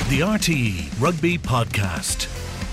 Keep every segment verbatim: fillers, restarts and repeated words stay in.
The R T E Rugby Podcast.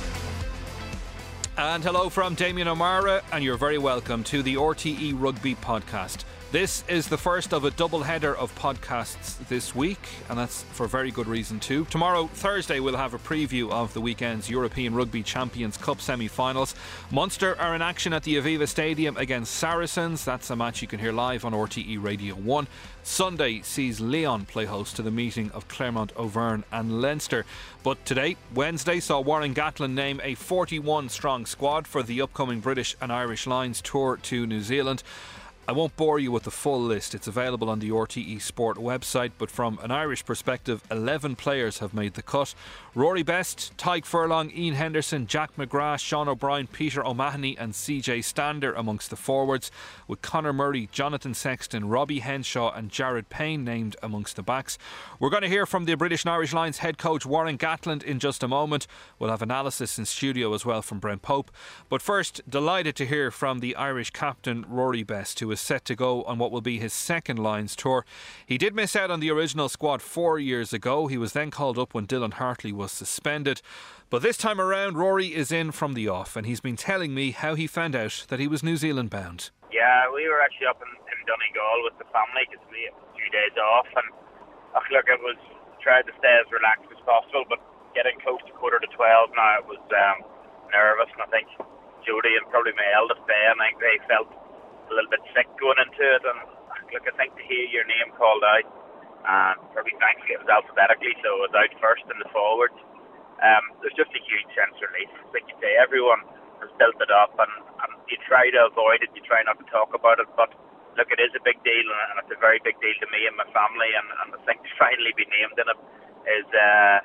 And hello from Damien O'Mara, and you're very welcome to the R T E Rugby Podcast. This is the first of a double header of podcasts this week, and that's for very good reason too. Tomorrow, Thursday, we'll have a preview of the weekend's European Rugby Champions Cup semi-finals. Munster are in action at the Aviva Stadium against Saracens. That's a match you can hear live on R T E Radio one. Sunday sees Leon play host to the meeting of Clermont Auvergne and Leinster. But today, Wednesday, saw Warren Gatland name a forty-one strong squad for the upcoming British and Irish Lions tour to New Zealand. I won't bore you with the full list, it's available on the R T E Sport website, but from an Irish perspective, eleven players have made the cut. Rory Best, Tyke Furlong, Ian Henderson, Jack McGrath, Sean O'Brien, Peter O'Mahony and C J Stander amongst the forwards, with Conor Murray, Jonathan Sexton, Robbie Henshaw and Jared Payne named amongst the backs. We're going to hear from the British and Irish Lions head coach Warren Gatland in just a moment. We'll have analysis in studio as well from Brent Pope. But first, delighted to hear from the Irish captain Rory Best, who is set to go on what will be his second Lions tour. He did miss out on the original squad four years ago. He was then called up when Dylan Hartley was suspended. But this time around, Rory is in from the off, and he's been telling me how he found out that he was New Zealand bound. Yeah, we were actually up in, in Donegal with the family because we had a few days off, and oh, look, it was tried to stay as relaxed as possible, but getting close to quarter to twelve now, it was um, nervous, and I think Jody and probably my eldest Ben, I think they felt a little bit sick going into it, and look, I think to hear your name called out, and probably thankfully it was alphabetically, so it was out first in the forwards. Um, there's just a huge sense of relief. Like you say, everyone has built it up, and, and you try to avoid it, you try not to talk about it, but look, it is a big deal, and it's a very big deal to me and my family, and, and I think to finally be named in it is, uh,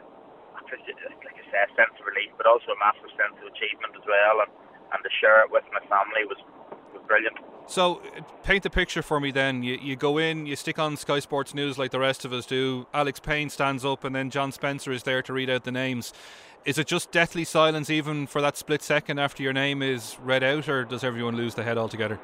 like I say, a sense of relief, but also a massive sense of achievement as well, and, and to share it with my family was, was brilliant. So, paint the picture for me then. You, you go in, you stick on Sky Sports News like the rest of us do. Alex Payne stands up and then John Spencer is there to read out the names. Is it just deathly silence even for that split second after your name is read out, or does everyone lose the head altogether?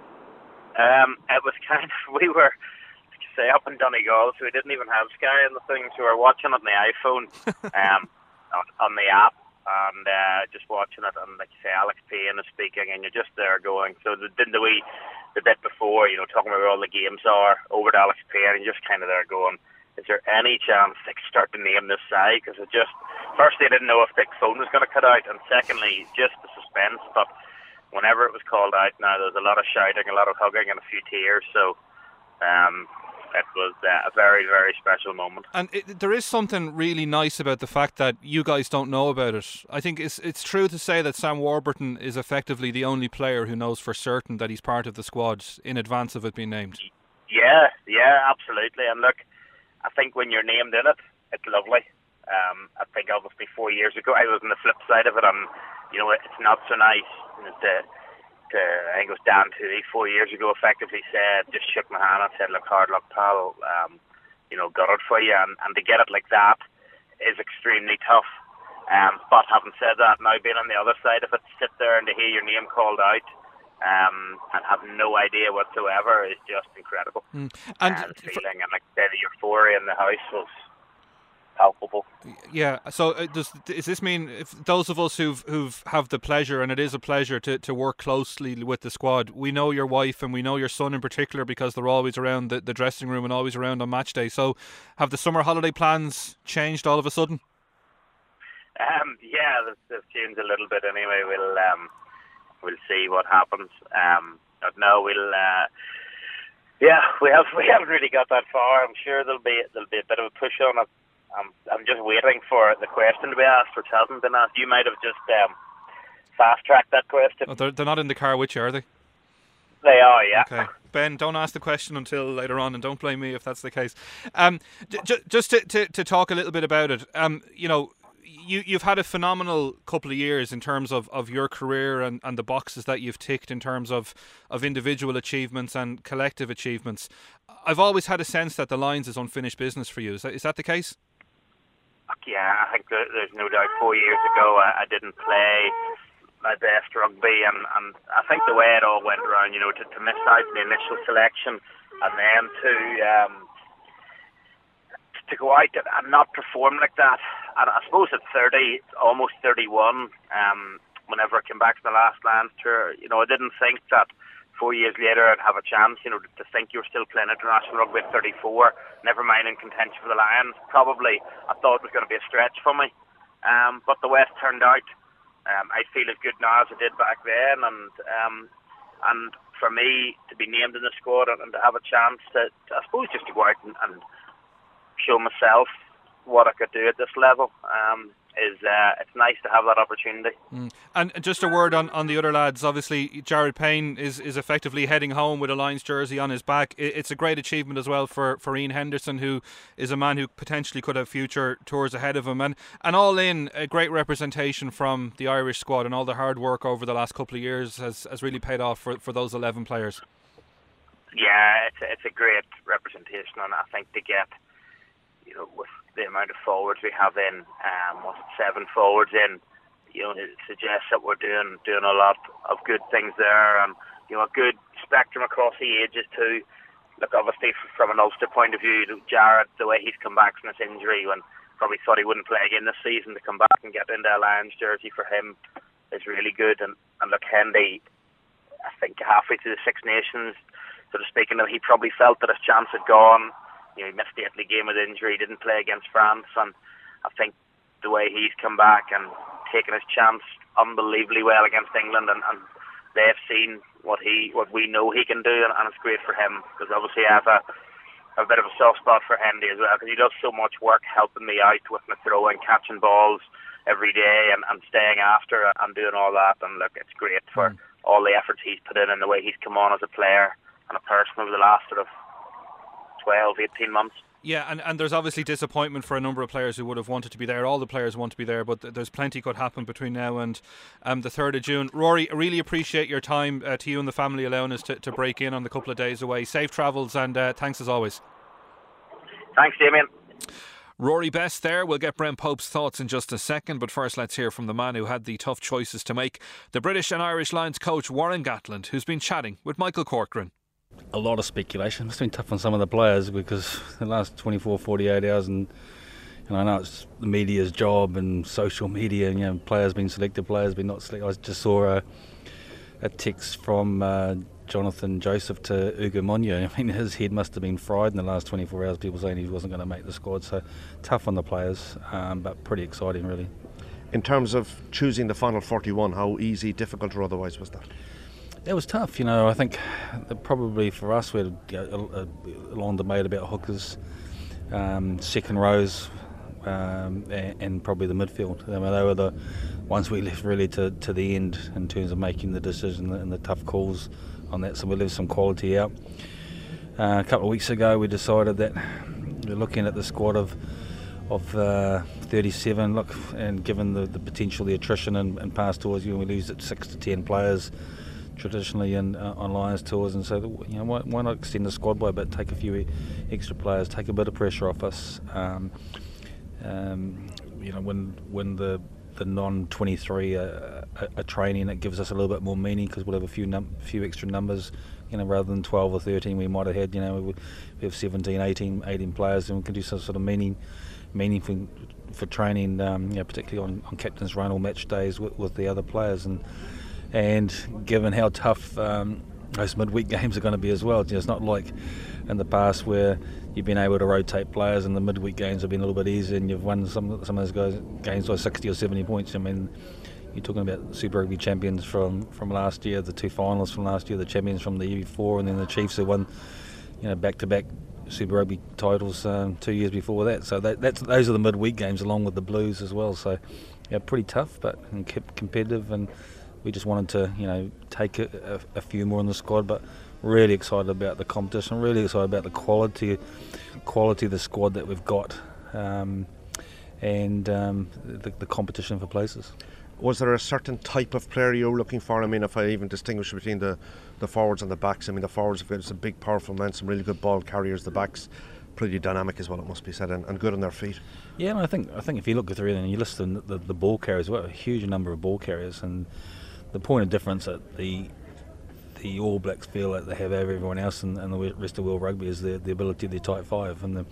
Um, it was kind of, we were, like you say, up in Donegal, so we didn't even have Sky and the things. We were watching it on the iPhone, um, on, on the app. And uh, just watching it, and like you say, Alex Payne is speaking, and you're just there going. So the, the, the we the bit before, you know, talking about where all the games are, over to Alex Payne, and just kind of there going, is there any chance they could start to name this side? Because it just, firstly, I didn't know if the phone was going to cut out, and secondly, just the suspense. But whenever it was called out, now there was a lot of shouting, a lot of hugging, and a few tears. So um, it was uh, a very, very special moment. And it, there is something really nice about the fact that you guys don't know about it. I think it's it's true to say that Sam Warburton is effectively the only player who knows for certain that he's part of the squad in advance of it being named. Yeah, yeah, absolutely. And look, I think when you're named in it, it's lovely. Um, I think obviously four years ago I was on the flip side of it, and you know, it's not so nice. You know, to, to, I think it was Dan Toohey four years ago effectively said, just shook my hand and said, look, hard luck, pal, um, you know, got it for you, and, and to get it like that is extremely tough. Um, but having said that, now being on the other side of it, sit there and to hear your name called out um, and have no idea whatsoever is just incredible. Mm. And uh, the feeling, and like the euphoria in the house was palpable. Yeah. So uh, does does this mean if those of us who've who've have the pleasure, and it is a pleasure to, to work closely with the squad, we know your wife and we know your son in particular because they're always around the, the dressing room and always around on match day. So have the summer holiday plans changed all of a sudden? Um, yeah, they've, they've changed a little bit anyway. We'll um, we'll see what happens. Um, but no, we'll. Uh, yeah, we have we haven't really got that far. I'm sure there'll be there'll be a bit of a push on it. I'm, I'm just waiting for the question to be asked, which hasn't been asked. You might have just um, fast-tracked that question. Oh, they're, they're not in the car with you, are they? They are, yeah. Okay. Ben, don't ask the question until later on, and don't blame me if that's the case. Um, j- j- just to, to, to talk a little bit about it, um, you know, you, you've had a phenomenal couple of years in terms of, of your career and, and the boxes that you've ticked in terms of, of individual achievements and collective achievements. I've always had a sense that the Lions is unfinished business for you. Is that, is that the case? Yeah, I think there's no doubt four years ago I, I didn't play my best rugby, and, and I think the way it all went around, you know, to, to miss out the initial selection and then to um, to go out and not perform like that, and I suppose at thirty, almost thirty-one, um, whenever I came back to the last Lions tour, you know, I didn't think that four years later I'd have a chance, you know, to think you were still playing international rugby at thirty-four, never mind in contention for the Lions. Probably I thought it was going to be a stretch for me, um, but the West turned out. Um, I feel as good now as I did back then, and um, and for me to be named in the squad and, and to have a chance to, to, I suppose, just to go out and, and show myself what I could do at this level, um, is uh, it's nice to have that opportunity. Mm. And just a word on, on the other lads. Obviously, Jared Payne is, is effectively heading home with a Lions jersey on his back. It's a great achievement as well for, for Ian Henderson, who is a man who potentially could have future tours ahead of him. And, and all in, a great representation from the Irish squad, and all the hard work over the last couple of years has, has really paid off for, for those eleven players. Yeah, it's a, it's a great representation, and I think to get, you know, with the amount of forwards we have in, um, what's it, seven forwards in, you know, it suggests that we're doing doing a lot of good things there, and you know, a good spectrum across the ages too. Look, obviously from an Ulster point of view, Jared, the way he's come back from his injury, when probably thought he wouldn't play again this season, to come back and get into a Lions jersey for him is really good. And, and look, Hendy, I think halfway through the Six Nations, sort of speaking of, he probably felt that his chance had gone. You know, he missed the Italy game with injury, didn't play against France, and I think the way he's come back and taken his chance unbelievably well against England, and, and they've seen what he, what we know he can do, and, and it's great for him, because obviously I have a, a bit of a soft spot for Hendy as well, because he does so much work helping me out with my throwing, catching balls every day, and, and staying after and doing all that. And look, it's great for mm. all the efforts he's put in and the way he's come on as a player and a person over the last sort of twelve, eighteen months. Yeah, and, and there's obviously disappointment for a number of players who would have wanted to be there. All the players want to be there, but th- there's plenty could happen between now and um, the third of June. Rory, I really appreciate your time, uh, to you and the family, allowing us to, to break in on the couple of days away. Safe travels, and uh, thanks as always. Thanks, Damien. Rory Best there. We'll get Brent Pope's thoughts in just a second, but first let's hear from the man who had the tough choices to make, the British and Irish Lions coach Warren Gatland, who's been chatting with Michael Corcoran. A lot of speculation. It's been tough on some of the players, because the last twenty-four, forty-eight hours, and you know, I know it's the media's job and social media, and you know, players been selected, players been not selected. I just saw a, a text from uh, Jonathan Joseph to Ugo Monyo. I mean, his head must have been fried in the last twenty-four hours, people saying he wasn't going to make the squad. So tough on the players, um, but pretty exciting really. In terms of choosing the final forty-one, how easy, difficult or otherwise was that? It was tough, you know. I think that probably for us we had a, a, a long debate about hookers, um, second rows, um, and, and probably the midfield. I mean, they were the ones we left really to, to the end in terms of making the decision and the tough calls on that. So we left some quality out. Uh, a couple of weeks ago we decided that we're looking at the squad of of uh, thirty-seven. Look, and given the, the potential, the attrition in, in past tours, you know, we lose at six to ten players traditionally in uh, on Lions tours, and so you know, why, why not extend the squad by a bit, take a few extra players, take a bit of pressure off us. Um, um, you know, when when the the non twenty-three are, are, are training, it gives us a little bit more meaning, because we'll have a few num- few extra numbers. You know, rather than twelve or thirteen, we might have had. You know, we, we have seventeen, eighteen, eighteen players, and we can do some sort of meaning, meaning for, for training. Um, you know, particularly on, on captain's run or match days with, with the other players, and. And given how tough um, those midweek games are going to be as well, it's not like in the past where you've been able to rotate players and the midweek games have been a little bit easier and you've won some some of those guys, games by sixty or seventy points. I mean, you're talking about Super Rugby champions from, from last year, the two finalists from last year, the champions from the year before, and then the Chiefs who won, you know, back-to-back Super Rugby titles um, two years before that. So that, that's those are the midweek games along with the Blues as well. So yeah, pretty tough, but competitive, and we just wanted to, you know, take a, a, a few more in the squad, but really excited about the competition, really excited about the quality quality of the squad that we've got, um, and um, the, the competition for places. Was there a certain type of player you were looking for? I mean, if I even distinguish between the, the forwards and the backs, I mean, the forwards have got some big, powerful men, some really good ball carriers. The backs, pretty dynamic as well, it must be said, and, and good on their feet. Yeah, and I think I think if you look through it and you listen to the, the ball carriers, well, a huge number of ball carriers, and the point of difference that the the All Blacks feel like they have over everyone else and, and the rest of world rugby is the, the ability of the tight five, and the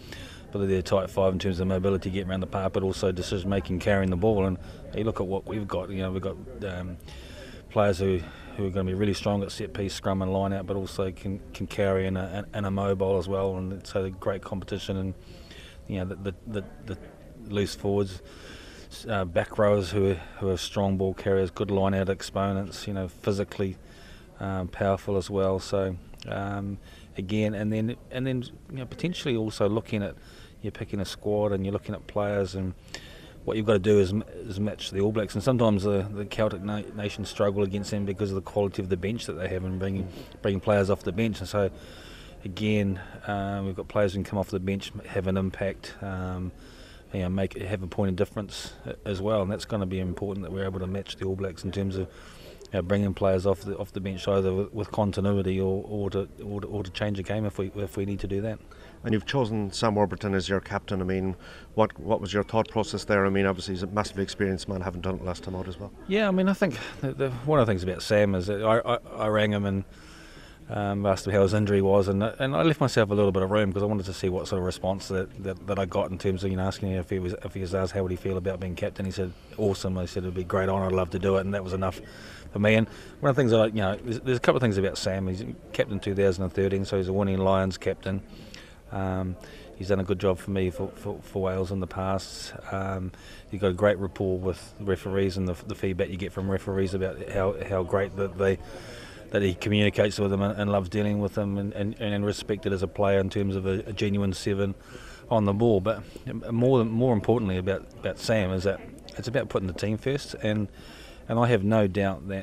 but they're tight five in terms of mobility, getting around the park, but also decision making, carrying the ball. And you look at what we've got. You know, we've got um, players who, who are going to be really strong at set piece, scrum and line out, but also can can carry in a, and a mobile as well. And so a great competition. And you know, the the, the, the loose forwards, uh, back rowers who are, who are strong ball carriers, good line out exponents. You know, physically um, powerful as well. So. Um, again, and then and then you know, potentially also looking at, you're picking a squad and you're looking at players, and what you've got to do is, is match the All Blacks. And sometimes the, the Celtic na- nations struggle against them because of the quality of the bench that they have and bringing bringing players off the bench. And so again, um, we've got players who can come off the bench, have an impact, um, you know, make have a point of difference as well. And that's going to be important, that we're able to match the All Blacks in terms of You know, bringing players off the off the bench either with, with continuity or or to, or to or to change a game if we if we need to do that. And you've chosen Sam Warburton as your captain. I mean, what what was your thought process there? I mean, obviously he's a massively experienced man, having done it last time out as well. Yeah, I mean, I think the, the, one of the things about Sam is that I, I, I rang him and um, asked him how his injury was, and and I left myself a little bit of room because I wanted to see what sort of response that, that, that I got in terms of, you know, asking him if he was if he was asked how would he feel about being captain. He said awesome. I said it'd be a great honour, I'd love to do it, and that was enough for me. And one of the things that I, you know, there's, there's a couple of things about Sam. He's captain two thousand thirteen, so he's a winning Lions captain. Um, he's done a good job for me for, for, for Wales in the past. Um, he's got a great rapport with referees, and the, the feedback you get from referees about how how great that they that he communicates with them and, and loves dealing with them, and, and, and respected as a player in terms of a, a genuine seven on the ball. But more more importantly about, about Sam is that it's about putting the team first, and and I have no doubt that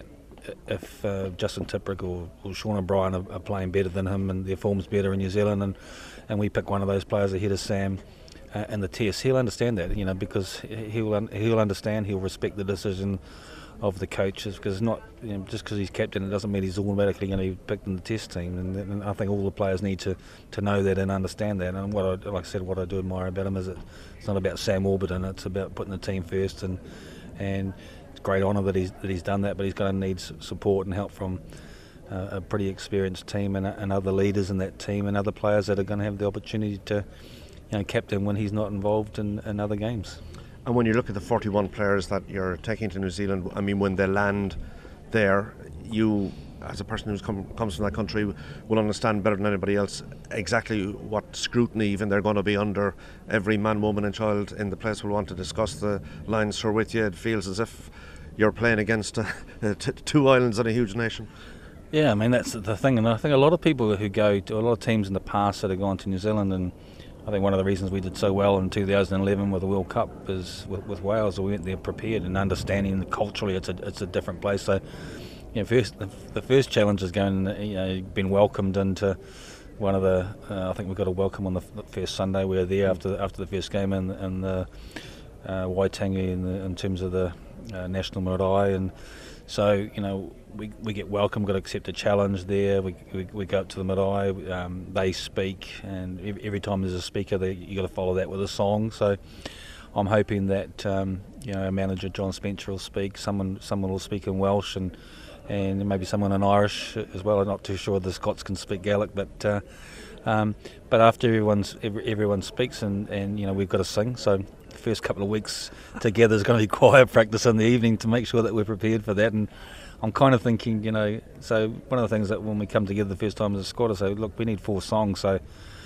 if uh, Justin Tipuric or, or Sean O'Brien are, are playing better than him and their form's better in New Zealand, and, and we pick one of those players ahead of Sam uh, and the test, he'll understand that, you know, because he'll un- he'll understand, he'll respect the decision of the coaches, because it's not, you know, just because he's captain, it doesn't mean he's automatically going to be picked in the test team. And, and I think all the players need to, to know that and understand that. And what I, like I said, what I do admire about him is that it's not about Sam Warburton, it's about putting the team first, and and it's a great honour that he's that he's done that. But he's going to need support and help from uh, a pretty experienced team and, and other leaders in that team and other players that are going to have the opportunity to, you know, captain when he's not involved in, in other games. And when you look at the forty-one players that you're taking to New Zealand, I mean, when they land there, you, as a person who come, comes from that country, will understand better than anybody else exactly what scrutiny even they're going to be under. Every man, woman and child in the place will want to discuss the Lions tour with you. It feels as if you're playing against uh, t- two islands and a huge nation. Yeah, I mean, that's the thing. And I think a lot of people who go to, a lot of teams in the past that have gone to New Zealand, and I think one of the reasons we did so well in two thousand eleven with the World Cup is with, with Wales. We went there prepared and understanding that culturally it's a it's a different place. So, you know, first the, the first challenge is going, you know, being welcomed into one of the. Uh, I think we got a welcome on the, the first Sunday. We were there after after the first game in, in the uh, Waitangi in, the, in terms of the uh, national marae, and so, you know, we we get welcome, got to accept a challenge there. We we, we go up to the marae, um, they speak, and every, every time there's a speaker, they, you got to follow that with a song. So I'm hoping that um, you know, our manager John Spencer will speak. Someone someone will speak in Welsh, and and maybe someone in Irish as well. I'm not too sure the Scots can speak Gaelic, but uh, um, but after everyone's every, everyone speaks, and, and you know, we've got to sing. So the first couple of weeks together is going to be choir practice in the evening to make sure that we're prepared for that. And I'm kind of thinking, you know, so one of the things that when we come together the first time as a squad, I say, look, we need four songs. So,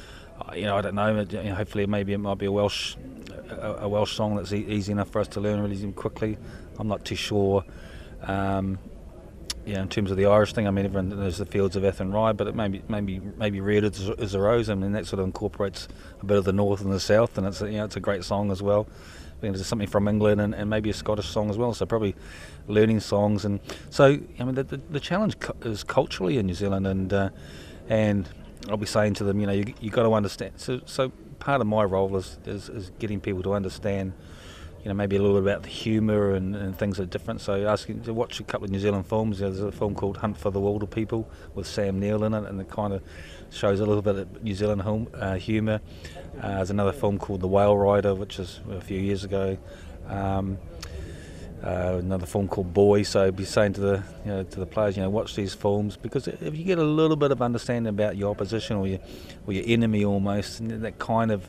you know, I don't know, you know, hopefully maybe it might be a Welsh a, a Welsh song that's e- easy enough for us to learn really quickly. I'm not too sure. Um, yeah, in terms of the Irish thing, I mean, everyone knows the Fields of Athenry, but it maybe maybe maybe Red is, is a Rose. I mean, that sort of incorporates a bit of the north and the south, and it's a, you know, it's a great song as well. I mean, there's something from England, and, and maybe a Scottish song as well. So probably learning songs, and so I mean, the the, the challenge cu- is culturally in New Zealand, and uh, and I'll be saying to them, you know, you you got to understand. So so part of my role is, is is getting people to understand, you know, maybe a little bit about the humour and, and things that are different. So asking to watch a couple of New Zealand films. There's a film called Hunt for the Wilder People with Sam Neill in it, and it kind of shows a little bit of New Zealand hum, uh, humour. Uh, there's another film called The Whale Rider, which is a few years ago. Um, uh, another film called Boy. So I'd be saying to the, you know, to the players, you know, watch these films, because if you get a little bit of understanding about your opposition or your or your enemy almost, and that kind of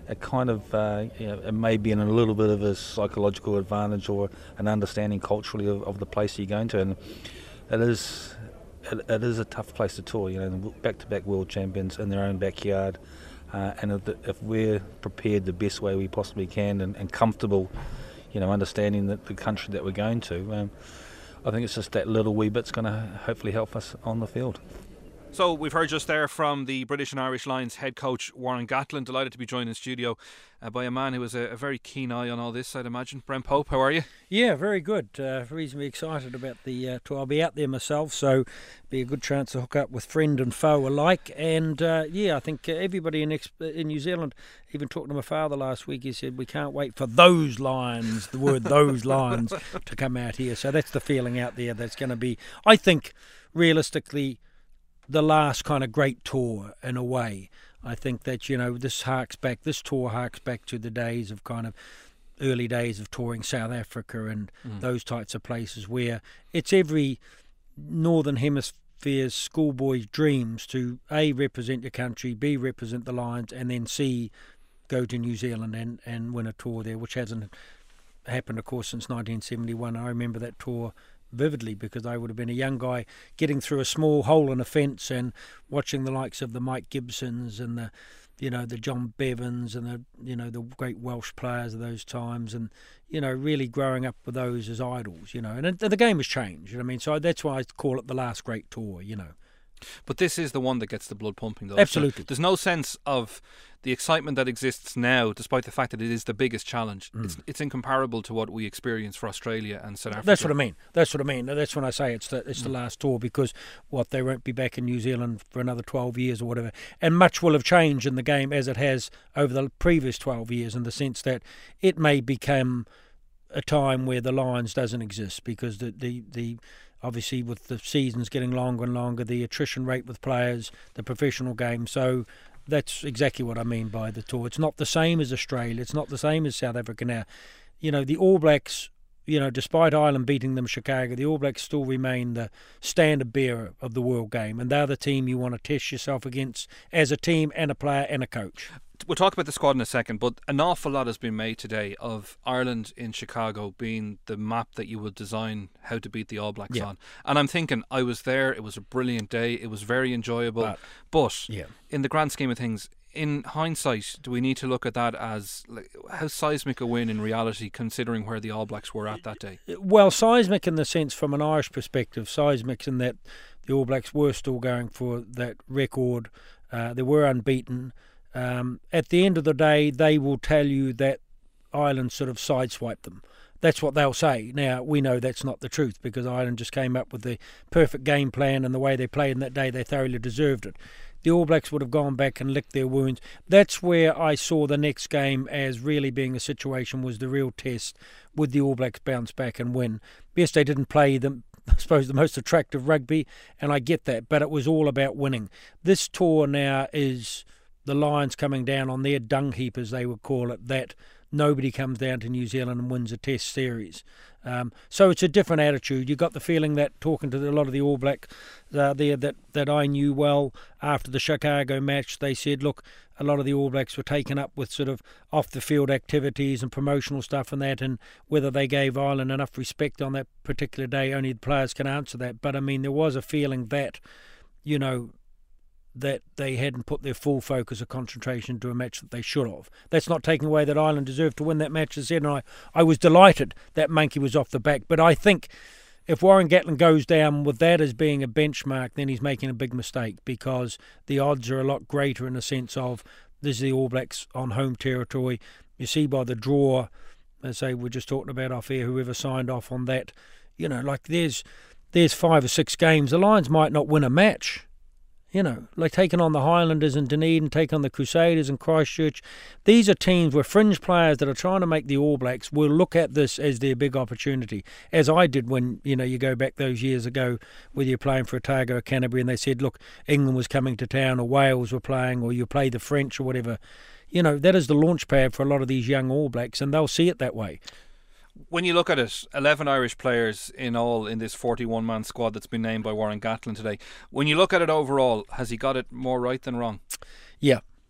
it kind of uh, you know, it may be in a little bit of a psychological advantage or an understanding culturally of, of the place you're going to, and it is it, it is a tough place to tour. You know, back-to-back world champions in their own backyard, uh, and if, the, if we're prepared the best way we possibly can and, and comfortable, you know, understanding that the country that we're going to, um, I think it's just that little wee bit's going to hopefully help us on the field. So we've heard just there from the British and Irish Lions head coach Warren Gatland. Delighted to be joined in studio uh, by a man who has a, a very keen eye on all this, I'd imagine. Brent Pope, how are you? Yeah, very good. Uh, reasonably excited about the uh, tour. I'll be out there myself, so be a good chance to hook up with friend and foe alike. And uh, yeah, I think everybody in ex- in New Zealand, even talking to my father last week, he said we can't wait for those Lions, the word those Lions, to come out here. So that's the feeling out there. That's going to be, I think, realistically, the last kind of great tour in a way. I think that, you know, this harks back, this tour harks back to the days of kind of early days of touring South Africa and mm. those types of places where it's every Northern Hemisphere's schoolboy's dreams to A, represent your country, B, represent the Lions, and then C, go to New Zealand and, and win a tour there, which hasn't happened, of course, since nineteen seventy-one. I remember that tour vividly because I would have been a young guy getting through a small hole in a fence and watching the likes of the Mike Gibsons and the, you know, the John Bevans and the, you know, the great Welsh players of those times, and, you know, really growing up with those as idols, you know. And it, the game has changed, you know what I mean? So that's why I call it the last great tour, you know. But this is the one that gets the blood pumping, though. Absolutely. So there's no sense of the excitement that exists now, despite the fact that it is the biggest challenge. Mm. It's it's incomparable to what we experience for Australia and South Africa. That's what I mean. That's what I mean. That's when I say it's the it's mm. the last tour, because what they won't be back in New Zealand for another twelve years or whatever. And much will have changed in the game as it has over the previous twelve years, in the sense that it may become a time where the Lions doesn't exist, because the the, the obviously with the seasons getting longer and longer, the attrition rate with players, the professional game. So that's exactly what I mean by the tour. It's not the same as Australia. It's not the same as South Africa now. You know, the All Blacks, you know, despite Ireland beating them in Chicago, the All Blacks still remain the standard bearer of the world game. And they're the team you want to test yourself against as a team and a player and a coach. We'll talk about the squad in a second, but an awful lot has been made today of Ireland in Chicago being the map that you would design how to beat the All Blacks yeah. on. And I'm thinking, I was there, it was a brilliant day, it was very enjoyable, but, but yeah. in the grand scheme of things, in hindsight, do we need to look at that as like, how seismic a win in reality, considering where the All Blacks were at that day? Well, seismic in the sense from an Irish perspective, seismic in that the All Blacks were still going for that record, uh, they were unbeaten. Um, at the end of the day, they will tell you that Ireland sort of sideswiped them. That's what they'll say. Now, we know that's not the truth, because Ireland just came up with the perfect game plan, and the way they played in that day, they thoroughly deserved it. The All Blacks would have gone back and licked their wounds. That's where I saw the next game as really being a situation was the real test. Would the All Blacks bounce back and win? Yes, they didn't play them, I suppose, the most attractive rugby, and I get that, but it was all about winning. This tour now is the Lions coming down on their dung heap, as they would call it, that nobody comes down to New Zealand and wins a test series. Um, so it's a different attitude. You got the feeling that, talking to a lot of the All Blacks uh, there that, that I knew well after the Chicago match, they said, look, a lot of the All Blacks were taken up with sort of off-the-field activities and promotional stuff and that, and whether they gave Ireland enough respect on that particular day, only the players can answer that. But, I mean, there was a feeling that, you know, that they hadn't put their full focus or concentration into a match that they should have. That's not taking away that Ireland deserved to win that match, as I said, and I, I was delighted that monkey was off the back. But I think if Warren Gatland goes down with that as being a benchmark, then he's making a big mistake, because the odds are a lot greater in the sense of this is the All Blacks on home territory. You see by the draw, as I say, we're just talking about off air, whoever signed off on that, you know, like there's there's five or six games. The Lions might not win a match. You know, like taking on the Highlanders in Dunedin, take on the Crusaders in Christchurch. These are teams where fringe players that are trying to make the All Blacks will look at this as their big opportunity, as I did when, you know, you go back those years ago, whether you're playing for Otago or Canterbury, and they said, look, England was coming to town, or Wales were playing, or you play the French or whatever. You know, that is the launch pad for a lot of these young All Blacks, and they'll see it that way. When you look at it, eleven Irish players in all in this forty-one man squad that's been named by Warren Gatland today. When you look at it overall, has he got it more right than wrong? Yeah,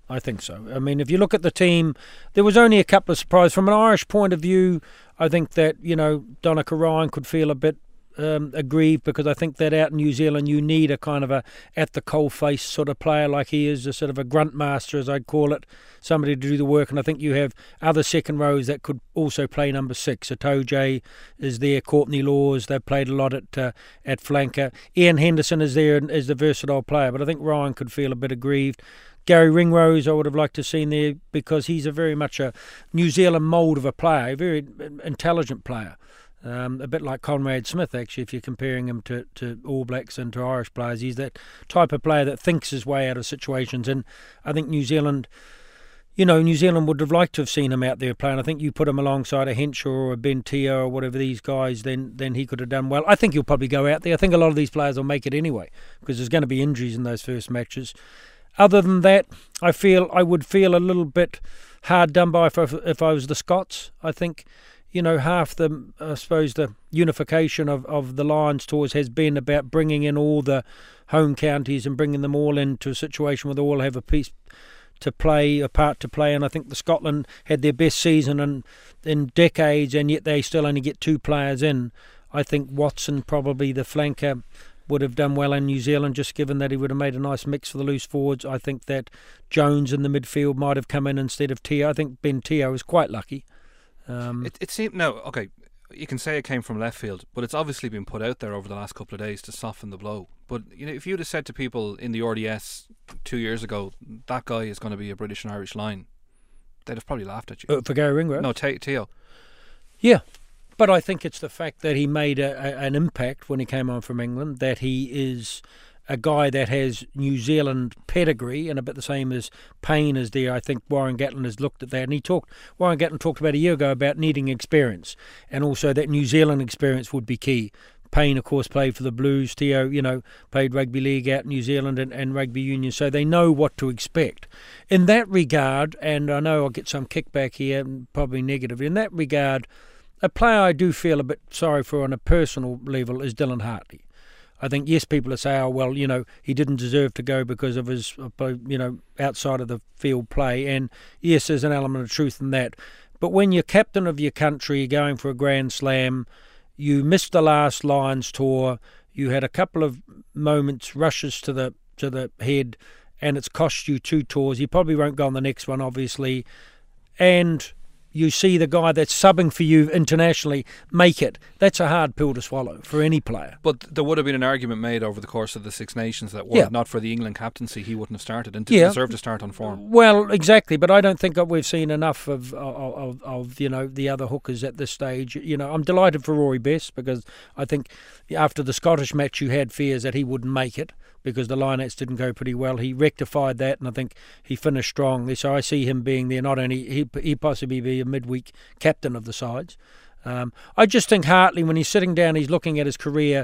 I think so. I mean, if you look at the team, there was only a couple of surprises. From an Irish point of view, I think that, you know, Donnacha Ryan could feel a bit um, aggrieved, because I think that out in New Zealand you need a kind of a at-the-coalface sort of player like he is, a sort of a grunt master, as I'd call it, somebody to do the work. And I think you have other second rows that could also play number six. Itoje is there, Courtney Laws, they've played a lot at uh, at flanker. Ian Henderson is there as the versatile player, but I think Ryan could feel a bit aggrieved. Gary Ringrose I would have liked to have seen there, because he's a very much a New Zealand mould of a player, a very intelligent player. Um, a bit like Conrad Smith, actually, if you're comparing him to, to All Blacks and to Irish players. He's that type of player that thinks his way out of situations. And I think New Zealand, you know, New Zealand would have liked to have seen him out there playing. I think you put him alongside a Henshaw or a Ben Teo or whatever these guys, then then he could have done well. I think he'll probably go out there. I think a lot of these players will make it anyway, because there's going to be injuries in those first matches. Other than that, I feel I would feel a little bit hard done by if I, if I was the Scots. I think, you know, half the, I suppose, the unification of, of the Lions tours has been about bringing in all the home counties and bringing them all into a situation where they all have a piece to play, a part to play. And I think the Scotland had their best season in, in decades, and yet they still only get two players in. I think Watson, probably the flanker, would have done well in New Zealand, just given that he would have made a nice mix for the loose forwards. I think that Jones in the midfield might have come in instead of Teo. I think Ben Teo was quite lucky. Um, it, it seemed, no, okay, you can say it came from left field, but it's obviously been put out there over the last couple of days to soften the blow. But you know, if you'd have said to people in the R D S two years ago, that guy is going to be a British and Irish line, they'd have probably laughed at you. Uh, for Gary Ringrose? No, Te- Teo. Yeah. But I think it's the fact that he made a, a, an impact when he came on from England, that he is a guy that has New Zealand pedigree, and a bit the same as Payne is there. I think Warren Gatland has looked at that, and he talked. Warren Gatland talked about a year ago about needing experience, and also that New Zealand experience would be key. Payne, of course, played for the Blues. Teo, you know, played rugby league out in New Zealand and, and rugby union, so they know what to expect. In that regard, and I know I'll get some kickback here, probably negative, in that regard, a player I do feel a bit sorry for on a personal level is Dylan Hartley. I think, yes, people will say, oh, well, you know, he didn't deserve to go because of his, you know, outside of the field play. And, yes, there's an element of truth in that. But when you're captain of your country going for a Grand Slam, you missed the last Lions tour, you had a couple of moments, rushes to the to the head, and it's cost you two tours. You probably won't go on the next one, obviously. And you see the guy that's subbing for you internationally make it. That's a hard pill to swallow for any player. But there would have been an argument made over the course of the Six Nations that were yeah. not for the England captaincy, he wouldn't have started and didn't yeah. deserve to start on form. Well, exactly, but I don't think that we've seen enough of, of, of, of you know, the other hookers at this stage. You know, I'm delighted for Rory Best, because I think after the Scottish match you had fears that he wouldn't make it, because the Lionettes didn't go pretty well. He rectified that, and I think he finished strongly. So I see him being there. Not only he, he possibly be a midweek captain of the sides. Um, I just think Hartley, when he's sitting down, he's looking at his career,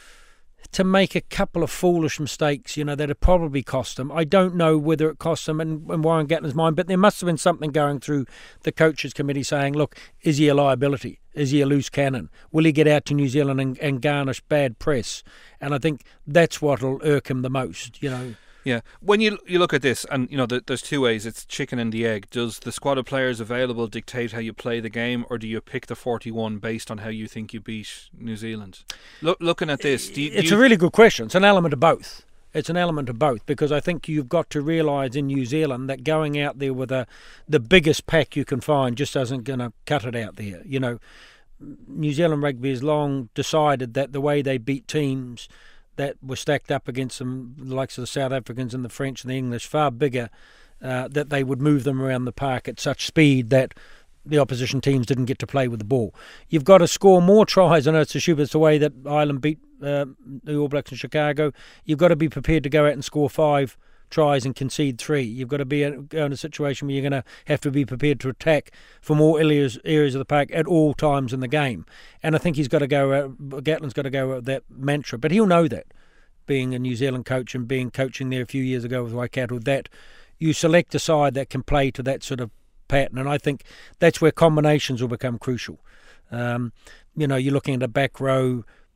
to make a couple of foolish mistakes, you know, that have probably cost him. I don't know whether it cost him in, in Warren Gatland's mind, but there must have been something going through the coaches committee saying, look, is he a liability? Is he a loose cannon? Will he get out to New Zealand and, and garnish bad press? And I think that's what'll irk him the most, you know. Yeah, when you you look at this, and you know, the, there's two ways. It's chicken and the egg. Does the squad of players available dictate how you play the game, or do you pick the forty-one based on how you think you beat New Zealand? Look, looking at this, do you, it's do you... a really good question. It's an element of both. It's an element of both, because I think you've got to realise in New Zealand that going out there with a the biggest pack you can find just isn't going to cut it out there. You know, New Zealand rugby has long decided that the way they beat teams that were stacked up against them, the likes of the South Africans and the French and the English, far bigger, uh, that they would move them around the park at such speed that the opposition teams didn't get to play with the ball. You've got to score more tries. I know it's a shoot, it's the way that Ireland beat uh, the All Blacks in Chicago. You've got to be prepared to go out and score five tries and concede three. You've got to be in a situation where you're going to have to be prepared to attack from all areas, areas of the park at all times in the game. And I think he's got to go, uh, Gatland's got to go with that mantra. But he'll know that, being a New Zealand coach and being coaching there a few years ago with Waikato, that you select a side that can play to that sort of pattern. And I think that's where combinations will become crucial. Um, you know, you're looking at a back row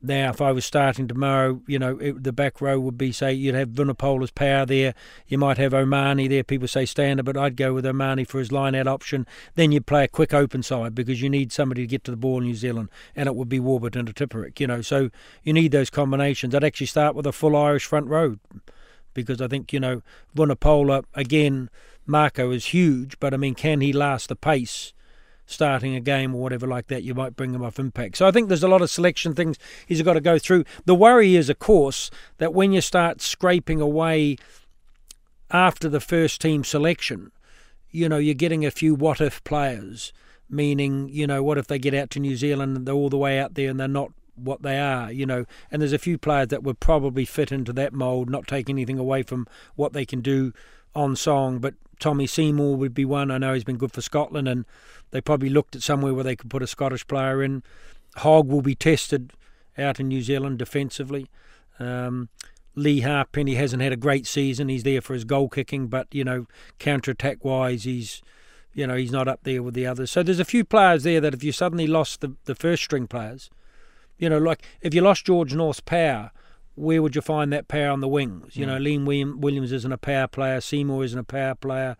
Now, if I was starting tomorrow, you know, it, the back row would be, say, you'd have Vunapola's Power there. You might have Omani there. People say standard, but I'd go with Omani for his line-out option. Then you'd play a quick open side because you need somebody to get to the ball in New Zealand, and it would be Warburton and Tipuric, you know. So you need those combinations. I'd actually start with a full Irish front row because I think, you know, Vunapola, again, Marco is huge, but, I mean, can he last the pace starting a game or whatever like that? You might bring him off impact. So I think there's a lot of selection things he's got to go through. The worry is, of course, that when you start scraping away after the first team selection, you know, you're getting a few what-if players, meaning, you know, what if they get out to New Zealand and they're all the way out there and they're not what they are, you know, and there's a few players that would probably fit into that mould, not take anything away from what they can do on song, but Tommy Seymour would be one. I know he's been good for Scotland, and they probably looked at somewhere where they could put a Scottish player in. Hogg will be tested out in New Zealand defensively. Um, Lee Harpenny hasn't had a great season. He's there for his goal kicking, but, you know, counter-attack wise, he's, you know, he's not up there with the others. So there's a few players there that if you suddenly lost the, the first string players, you know, like if you lost George North's power, where would you find that power on the wings? You know, Liam William, Williams isn't a power player. Seymour isn't a power player.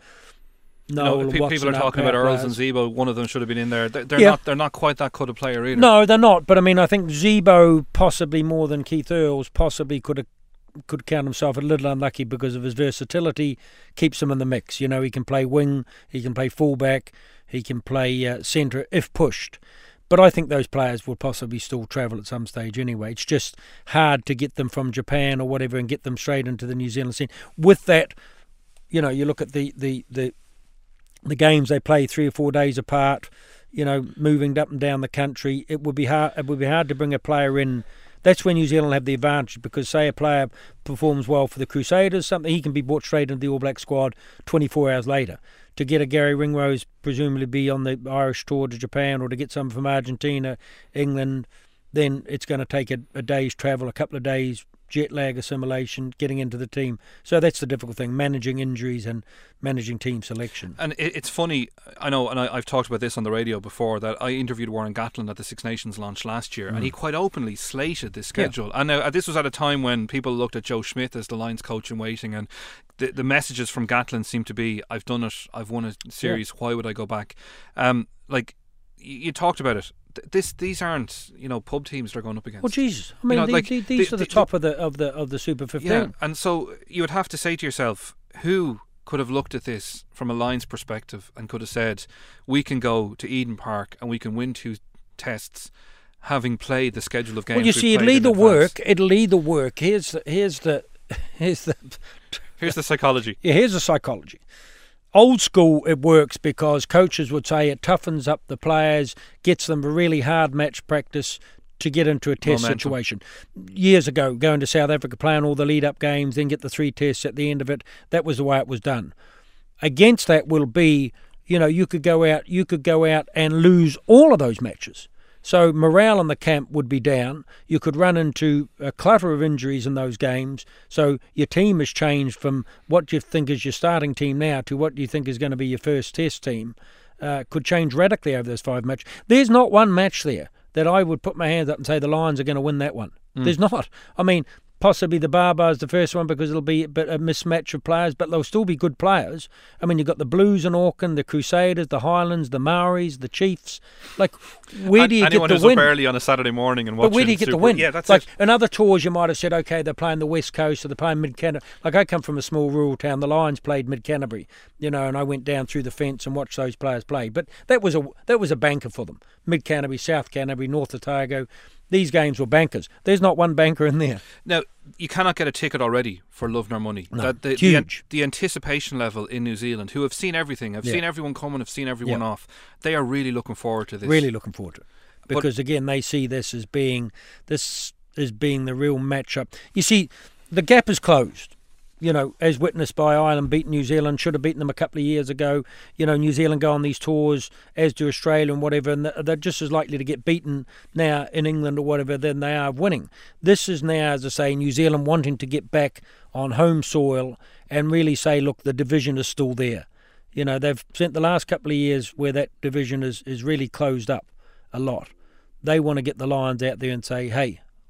No, no, pe- people are talking about Earls and Zebo. One of them should have been in there. They're, they're yeah. not. They're not quite that good a player either. No, they're not. But I mean, I think Zebo possibly more than Keith Earls possibly could have could count himself a little unlucky because of his versatility. Keeps him in the mix. You know, he can play wing, he can play fullback, he can play uh, centre if pushed. But I think those players will possibly still travel at some stage anyway. It's just hard to get them from Japan or whatever and get them straight into the New Zealand scene. With that, you know, you look at the, the, the, the games they play three or four days apart, you know, moving up and down the country. It would be hard, it would be hard to bring a player in. That's when New Zealand have the advantage because, say, a player performs well for the Crusaders, something he can be brought straight into the All Black squad twenty-four hours later. To get a Gary Ringrose presumably be on the Irish tour to Japan or to get some from Argentina, England, then it's going to take a, a day's travel, a couple of days, jet lag assimilation, getting into the team. So that's the difficult thing, managing injuries and managing team selection. And it, it's funny, I know, and I, I've talked about this on the radio before, that I interviewed Warren Gatland at the Six Nations launch last year, mm. and he quite openly slated this schedule. Yeah. And now, uh, this was at a time when people looked at Joe Schmidt as the Lions coach in waiting, and the, the messages from Gatland seemed to be, I've done it, I've won a series, yeah. why would I go back? Um, like, you, you talked about it. This, these aren't, you know, pub teams they're going up against. Well, Jesus, I mean, you know, these, like, these the, are the, the top the, of the of the of the Super fifteen. Yeah, and so you would have to say to yourself, who could have looked at this from a Lions perspective and could have said, we can go to Eden Park and we can win two tests, having played the schedule of games. Well, you see, it'll either work. It'll either work. Here's the here's the here's the here's the psychology. Yeah, here's the psychology. Old school, it works because coaches would say it toughens up the players, gets them a really hard match practice to get into a test Momentum. situation. Years ago, going to South Africa, playing all the lead-up games, then get the three tests at the end of it, that was the way it was done. Against that will be, you know, you could go out, you could go out and lose all of those matches. So morale in the camp would be down. You could run into a clutter of injuries in those games. So your team has changed from what you think is your starting team now to what you think is going to be your first test team. Uh, could change radically over those five matches. There's not one match there that I would put my hands up and say the Lions are going to win that one. Mm. There's not. I mean, possibly the Barbars the first one because it'll be a bit a mismatch of players, but they'll still be good players. I mean, you've got the Blues in Auckland, the Crusaders, the Highlands, the Maoris, the Chiefs. Like, where do you Anyone get the win? Anyone who's up early on a Saturday morning and watching But where do you get Super- the win? Yeah, that's like, it. in other tours, you might have said, okay, they're playing the West Coast or they're playing Mid-Canterbury. Like, I come from a small rural town. The Lions played Mid-Canterbury, you know, and I went down through the fence and watched those players play. But that was a that was a banker for them. Mid-Canterbury, South Canterbury, North Otago. These games were bankers. There's not one banker in there. Now, you cannot get a ticket already for Love Nor Money. No, that, the, it's huge. The, the anticipation level in New Zealand, who have seen everything, have yeah. seen everyone coming, have seen everyone yeah. off, they are really looking forward to this. Really looking forward to it. Because, but, again, they see this as being this as being the real matchup. You see, the gap is closed. You know, as witnessed by Ireland beating New Zealand, should have beaten them a couple of years ago. You know, New Zealand go on these tours, as do Australia and whatever, and they're just as likely to get beaten now in England or whatever than they are winning. This is now, as I say, New Zealand wanting to get back on home soil and really say, look, the division is still there. You know, they've spent the last couple of years where that division is, is really closed up a lot. They want to get the Lions out there and say, hey,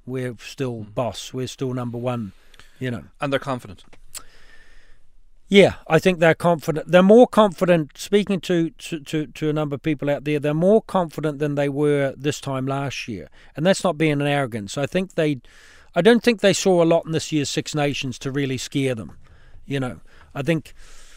we're still mm. boss, we're still number one, you know. And they're confident. Yeah, I think they're confident. They're more confident, speaking to, to, to, to a number of people out there, they're more confident than they were this time last year. And that's not being an arrogance. I think they, I don't think they saw a lot in this year's Six Nations to really scare them. You know, I think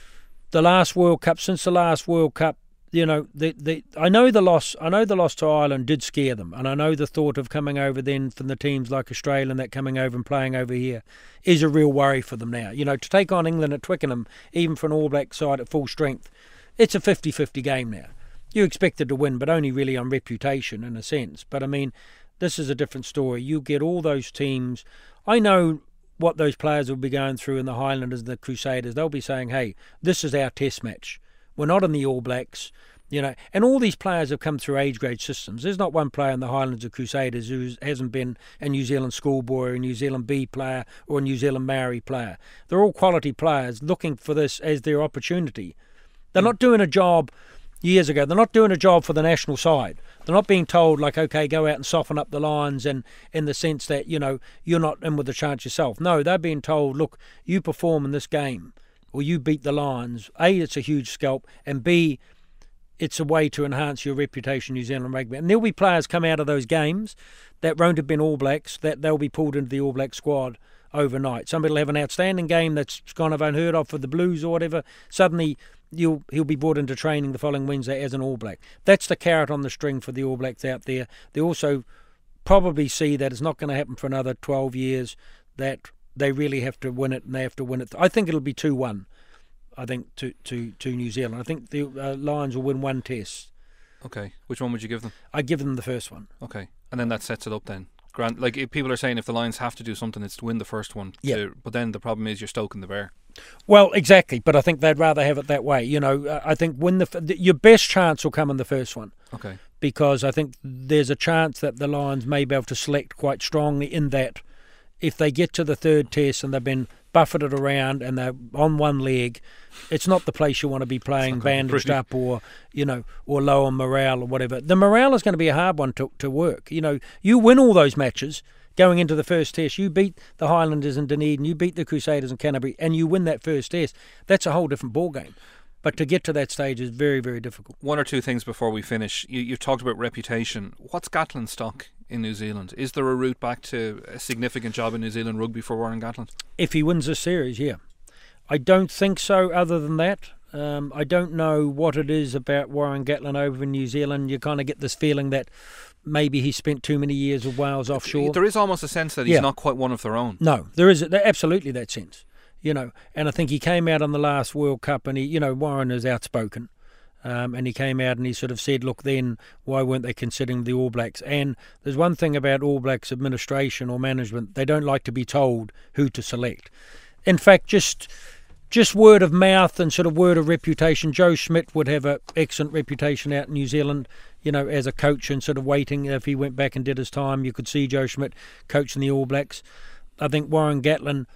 the last World Cup, since the last World Cup, you know, the, the, I know the loss. I know the loss to Ireland did scare them, and I know the thought of coming over then from the teams like Australia and that coming over and playing over here is a real worry for them now. You know, to take on England at Twickenham, even for an All Black side at full strength, it's a fifty-fifty game now. You expected to win, but only really on reputation in a sense. But I mean, this is a different story. You get all those teams. I know what those players will be going through in the Highlanders and the Crusaders. They'll be saying, "Hey, this is our test match. We're not in the All Blacks." You know, and all these players have come through age grade systems. There's not one player in the Highlands or Crusaders who hasn't been a New Zealand schoolboy or a New Zealand B player or a New Zealand Maori player. They're all quality players looking for this as their opportunity. They're not doing a job years ago. They're not doing a job for the national side. They're not being told, like, okay, go out and soften up the lines, and in the sense that, you know, you're not in with the chance yourself. No, they're being told, look, you perform in this game or you beat the Lions. A, it's a huge scalp, and B, it's a way to enhance your reputation in New Zealand rugby. And there'll be players come out of those games that won't have been All Blacks, that they'll be pulled into the All Black squad overnight. Somebody will have an outstanding game that's kind of unheard of for the Blues or whatever. Suddenly, you'll he'll be brought into training the following Wednesday as an All Black. That's the carrot on the string for the All Blacks out there. They also probably see that it's not going to happen for another twelve years, that they really have to win it, and they have to win it. I think it'll be two one. I think, to, to, to New Zealand. I think the uh, Lions will win one test. Okay. Which one would you give them? I give them the first one. Okay. And then that sets it up then. Grant, like, if people are saying if the Lions have to do something, it's to win the first one. Yeah. To, but then the problem is you're stoking the bear. Well, exactly. But I think they'd rather have it that way. You know, I think when the, the your best chance will come in the first one. Okay. Because I think there's a chance that the Lions may be able to select quite strongly in that if they get to the third test and they've been buffeted around and they're on one leg, it's not the place you want to be playing bandaged up or, you know, or low on morale or whatever. The morale is going to be a hard one to, to work. You know, you win all those matches going into the first test. You beat the Highlanders in Dunedin, you beat the Crusaders in Canterbury, and you win that first test. That's a whole different ball game. But to get to that stage is very, very difficult. One or two things before we finish. You, you've talked about reputation. What's Gatland's stock in New Zealand? Is there a route back to a significant job in New Zealand rugby for Warren Gatland? If he wins this series, yeah. I don't think so other than that. Um, I don't know what it is about Warren Gatland over in New Zealand. You kind of get this feeling that maybe he spent too many years with Wales offshore. There is almost a sense that he's yeah. not quite one of their own. No, there is absolutely that sense. You know, and I think he came out on the last World Cup and he, you know, Warren is outspoken. Um, and he came out and he sort of said, look, then why weren't they considering the All Blacks? And there's one thing about All Blacks administration or management, they don't like to be told who to select. In fact, just just word of mouth and sort of word of reputation. Joe Schmidt would have an excellent reputation out in New Zealand, you know, as a coach and sort of waiting. If he went back and did his time, you could see Joe Schmidt coaching the All Blacks. I think Warren Gatland,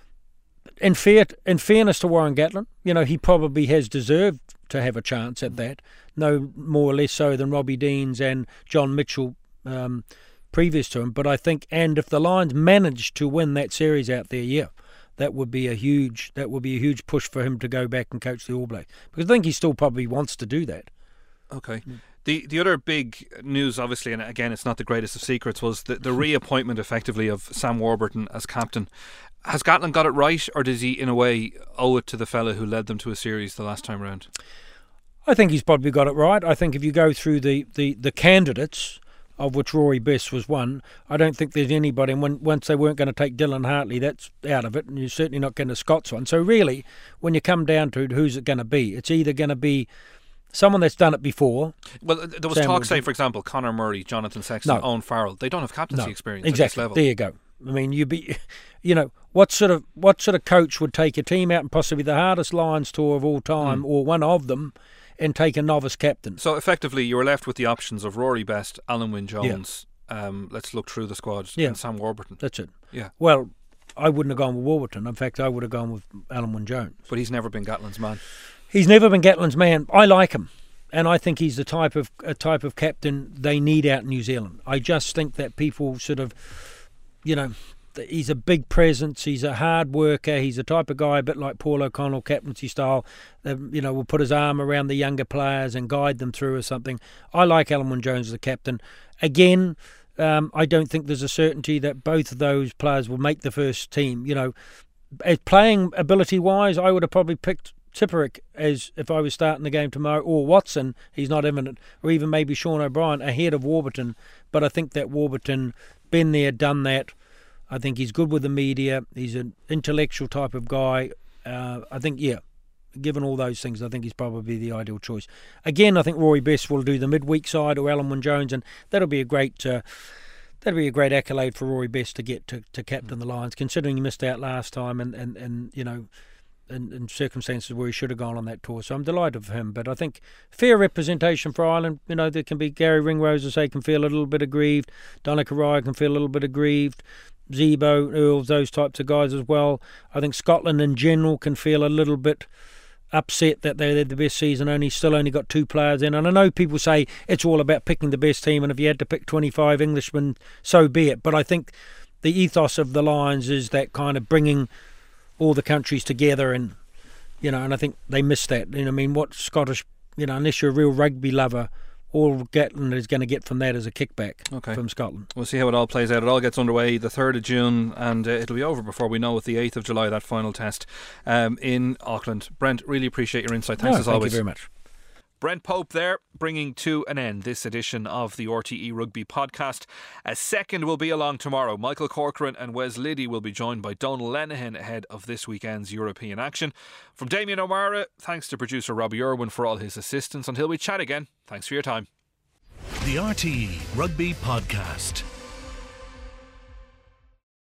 in fair, in fairness to Warren Gatland, you know, he probably has deserved to have a chance at that, no more or less so than Robbie Deans and John Mitchell um, previous to him. But I think, and if the Lions managed to win that series out there, yeah, that would be a huge that would be a huge push for him to go back and coach the All Blacks, because I think he still probably wants to do that. Okay. Mm. The the other big news, obviously, and again, it's not the greatest of secrets, was the, the reappointment, effectively, of Sam Warburton as captain. Has Gatland got it right, or does he, in a way, owe it to the fella who led them to a series the last time round? I think he's probably got it right. I think if you go through the, the, the candidates, of which Rory Best was one, I don't think there's anybody, and when, once they weren't going to take Dylan Hartley, that's out of it, and you're certainly not getting a Scots one. So really, when you come down to it, who's it going to be? It's either going to be someone that's done it before. Well, there was Sam talk, Wilson. say, for example, Conor Murray, Jonathan Sexton, No. Owen Farrell. They don't have captaincy No, experience exactly. at this level. There you go. I mean, you be, you know, what sort of what sort of coach would take a team out and possibly the hardest Lions tour of all time, mm. or one of them, and take a novice captain? So effectively, you were left with the options of Rory Best, Alan Wynne Jones. Yeah. Um, let's look through the squads. Yeah. And Sam Warburton. That's it. Yeah. Well, I wouldn't have gone with Warburton. In fact, I would have gone with Alan Wynne Jones. But he's never been Gatland's man. He's never been Gatland's man. I like him. And I think he's the type of a type of captain they need out in New Zealand. I just think that people sort of you know, he's a big presence. He's a hard worker. He's a type of guy, a bit like Paul O'Connell, captaincy style, that, you know, will put his arm around the younger players and guide them through or something. I like Alun Wyn Jones as the captain. Again, um, I don't think there's a certainty that both of those players will make the first team. You know, as playing ability-wise, I would have probably picked Tipuric as if I was starting the game tomorrow, or Watson, he's not imminent, or even maybe Sean O'Brien ahead of Warburton. But I think that Warburton, been there, done that. I think he's good with the media. He's an intellectual type of guy. Uh, I think, yeah, given all those things, I think he's probably the ideal choice. Again, I think Rory Best will do the midweek side, or Alun Wyn Jones, and that'll be a great uh, that'll be a great accolade for Rory Best to get to, to captain the Lions, considering he missed out last time, and, and, and you know, in, in circumstances where he should have gone on that tour. So I'm delighted for him. But I think fair representation for Ireland. You know, there can be Gary Ringrose, as I say, can feel a little bit aggrieved. Donnacha Ryan can feel a little bit aggrieved. Zebo, Earls, those types of guys as well. I think Scotland in general can feel a little bit upset that they had the best season, only still only got two players in. And I know people say it's all about picking the best team, and if you had to pick twenty-five Englishmen, so be it. But I think the ethos of the Lions is that kind of bringing all the countries together, and you know, and I think they missed that. You know, I mean, what Scottish, you know, unless you're a real rugby lover, all Gatland is going to get from that is a kickback okay. from Scotland. We'll see how it all plays out. It all gets underway the third of June, and uh, it'll be over before we know it, the eighth of July, that final test um, in Auckland. Brent, really appreciate your insight. Thanks no, as thank always. Thank you very much. Brent Pope there, bringing to an end this edition of the R T E Rugby podcast. A second will be along tomorrow. Michael Corcoran and Wes Liddy will be joined by Donal Lenihan ahead of this weekend's European action. From Damien O'Mara, thanks to producer Robbie Irwin for all his assistance. Until we chat again, thanks for your time. The R T E Rugby Podcast.